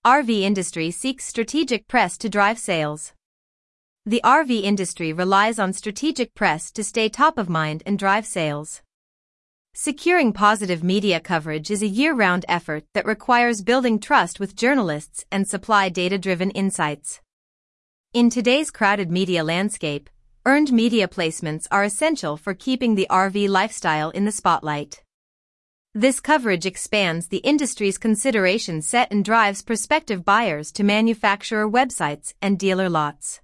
RV industry seeks strategic press to drive sales. The RV industry relies on strategic press to stay top of mind and drive sales. Securing positive media coverage is a year-round effort that requires building trust with journalists and supply data-driven insights. In today's crowded media landscape, earned media placements are essential for keeping the RV lifestyle in the spotlight. This coverage expands the industry's consideration set and drives prospective buyers to manufacturer websites and dealer lots.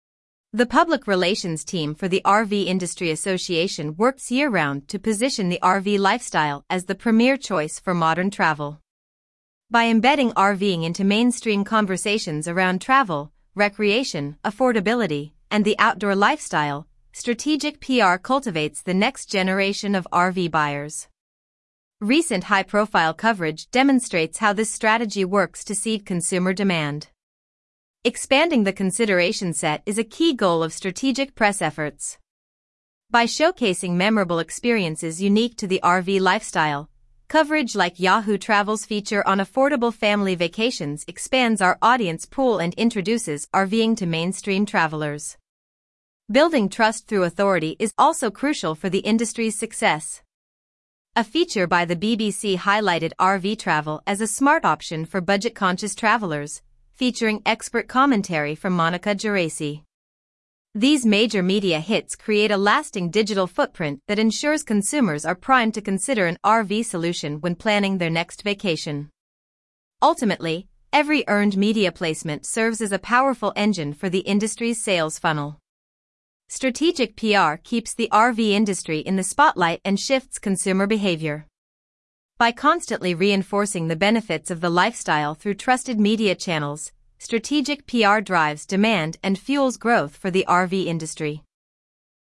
The public relations team for the RV Industry Association works year-round to position the RV lifestyle as the premier choice for modern travel. By embedding RVing into mainstream conversations around travel, recreation, affordability, and the outdoor lifestyle, strategic PR cultivates the next generation of RV buyers. Recent high-profile coverage demonstrates how this strategy works to seed consumer demand. Expanding the consideration set is a key goal of strategic press efforts. By showcasing memorable experiences unique to the RV lifestyle, coverage like Yahoo Travel's feature on affordable family vacations expands our audience pool and introduces RVing to mainstream travelers. Building trust through authority is also crucial for the industry's success. A feature by the BBC highlighted RV travel as a smart option for budget-conscious travelers, featuring expert commentary from Monica Geraci. These major media hits create a lasting digital footprint that ensures consumers are primed to consider an RV solution when planning their next vacation. Ultimately, every earned media placement serves as a powerful engine for the industry's sales funnel. Strategic PR keeps the RV industry in the spotlight and shifts consumer behavior. By constantly reinforcing the benefits of the lifestyle through trusted media channels, strategic PR drives demand and fuels growth for the RV industry.